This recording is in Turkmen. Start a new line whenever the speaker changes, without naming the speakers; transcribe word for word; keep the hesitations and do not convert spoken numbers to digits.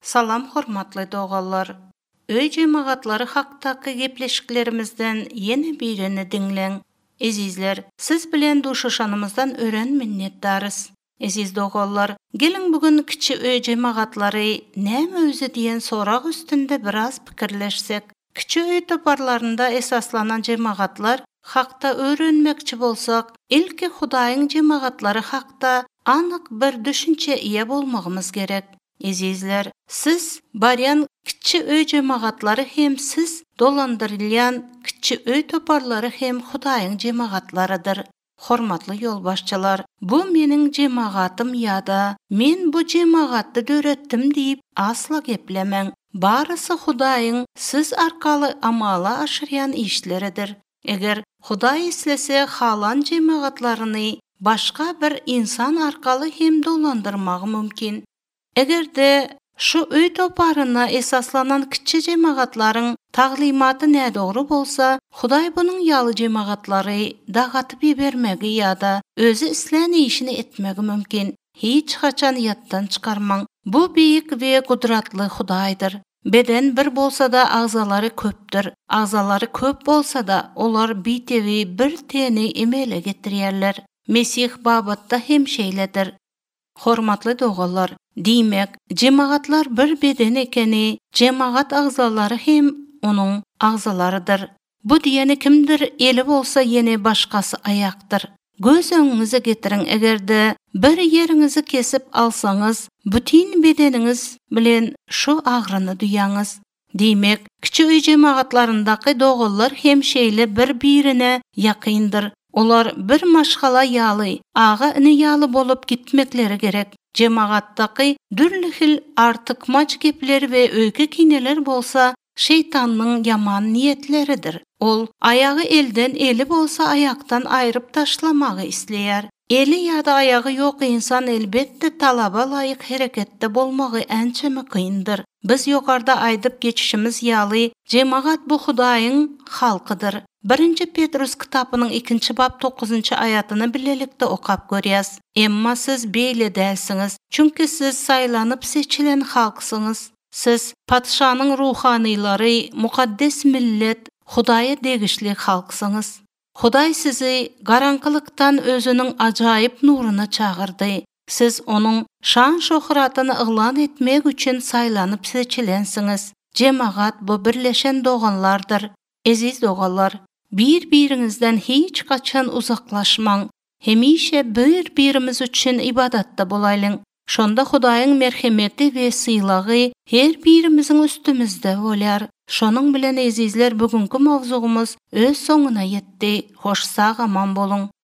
Salam hormatly dogallar. Öy cemaatları haktaki gepleşiklerimizden yeni birini dinleň. Ezizler, siz bilen duşuşanymyzdan ören minnetdarys. Eziz dogallar, gelin bugün kiçi öy cemaatları näme özü diýen sorag üstünde biraz pikirleşsek. Kiçi öy toparlarynda esaslanan cemaatlar hakda öğrenmekçi bolsak, ilki Hudaýyň cemaatlary hakda anyk bir düşünçe iýe bolmagymyz gerek. Ezizler, siz baryan kiçi öy cemaatlary hem siz dolandyrylýan kiçi öy toparlary hem Hudaýyň cemaatlarydyr. Hormatly ýolbaşçylar, bu meniň cemaatym ýa-da men bu cemaatdy döretdim diýip asla geplemeň. Barysy Hudaýyň siz arkaly amala aşyrýan işleridir. Eger Hudaý islese halan cemaatlaryny başga bir insan arkaly hem dolandyrmagy mümkin. Egerde şu öy toparyna esaslanan kiçi cemaatlaryň taglimaty nädogry bolsa, Hudaý bunyň ýaly cemaatlary dagatyp bermegi ýa-da özü isläni işini etmegi mümkin. Hiç haçan ýatdan çykarmaň. Bu beýik we gudratly Hudaýdyr. Beden bir bolsa da agzalary köpdür. Agzalary köp bolsa da olar bitewi bir teni emele getirýärler. Mesih babatda hem şeýledir. Hormatly dogallar, diýmek, cemaatlar bir beden ekeni, cemaat agzalary hem onuň agzalarydyr. Bu diýeni kimdir eli bolsa ýene başgasy aýakdyr. Göz öňüňize getiriň, egerde bir ýeriňizi kesip alsaňyz, bütün bedeniňiz bilen şu agryny duýaňyz. Diýmek, kiçi öý cemaatlaryndaky dogallar hem şeýle bir-birine ýakyndyr. Olar bir maşgala ýaly, aga ini ýaly bolup gitmekleri gerek. Cemaatdaky dürli hil artykmaç gepler we öýke kineler bolsa, şeytanyň ýaman niýetleridir. Ol ayagy elden eli bolsa ayaktan aýryp taşlamagy isleýär. Eli ýa-da ayagy ýok insan elbetde talaba laýyk hereketde bolmagy ençeme kyndyr. Biz ýokarda aýdyp geçişimiz ýaly cemaat bu Hudaýyň halkydyr. Birinci Petrus kitabynyň ikinci bab dokuzunçy aýatyny bilelikde okap görýäs. Emma siz beýle dälsiňiz, çünki siz saýlanyp seçilen halksyňyz. Siz padşanyň ruhanylary, mukaddes millet, Hudaýa degişli halksyňyz. Hudaý sizi garankylykdan özüniň ajaýyp nuruna çağırdy. Siz onuň şan şöhratyny yglan etmek üçin saýlanyp seçilensiňiz. Cemaat bu birleşen doganlardyr. Eziz doganlar, bir-biriňizden hiç gaçan uzaklaşmaň. Hemişe bir-birimiz üçin ibadatda bolaýlyň. Şonda Hudaýyň merhemeti we sylagy her birimiziň üstümizde bolýar. Şonuň bilen ezizler bugünkü mawzugymyz öz soňuna ýetdi. Hoş sag aman boluň.